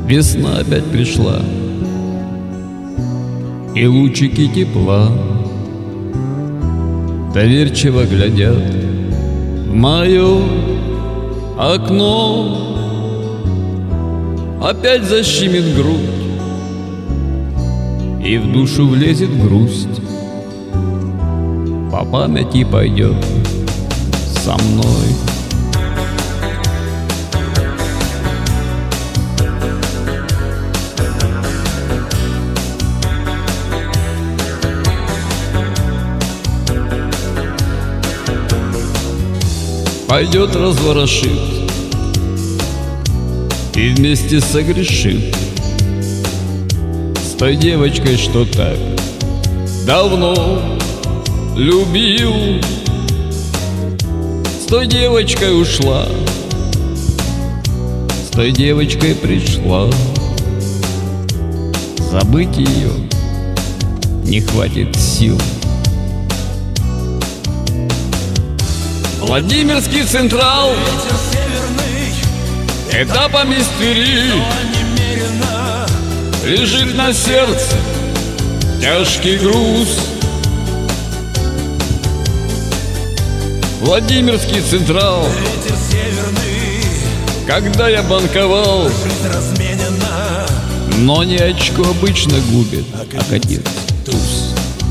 Весна опять пришла, и лучики тепла доверчиво глядят в мое окно. Опять защемит грудь, и в душу влезет грусть. По памяти пойдет со мной. Пойдет разворошит и вместе согрешит с той девочкой, что так давно любил. С той девочкой ушла, с той девочкой пришла. Забыть ее не хватит сил. Владимирский Централ этапами с Твери лежит на сердце тяжкий груз. Владимирский Централ, когда я банковал, но не очко обычно губит, а катит туз.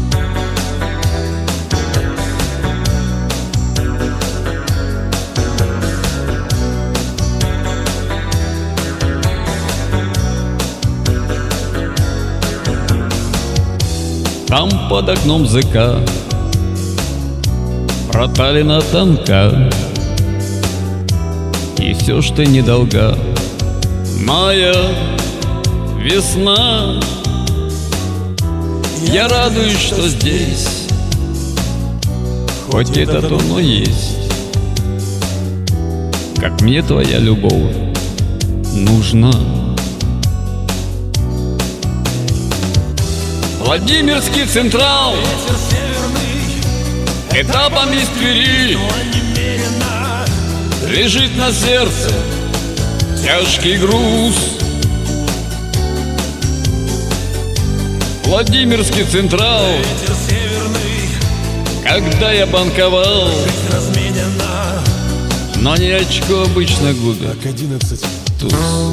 Там под окном ЗК проталина тонка, и все, что недолга, моя весна. Я радуюсь, что здесь хоть этот оно есть. Как мне твоя любовь нужна. Владимирский Централ этапами с Твери лежит на сердце тяжкий груз. Владимирский Централ, когда я банковал, но не очко обычно губит, как 11 туз.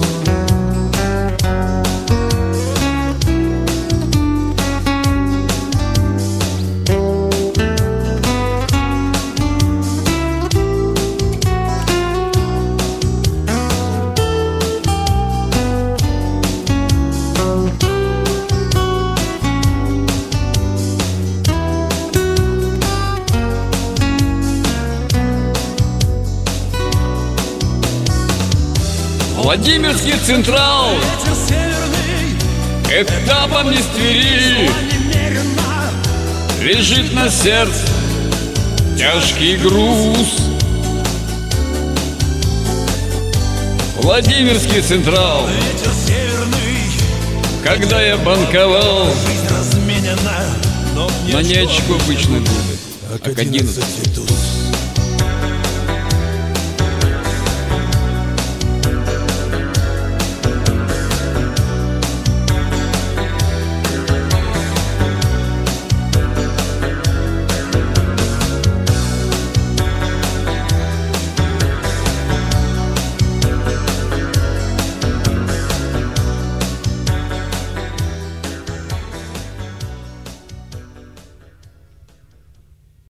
Владимирский Централ этапами с Твери лежит на сердце тяжкий груз. Владимирский Централ, когда я банковал, но не очко обычно губит, а 11 туз.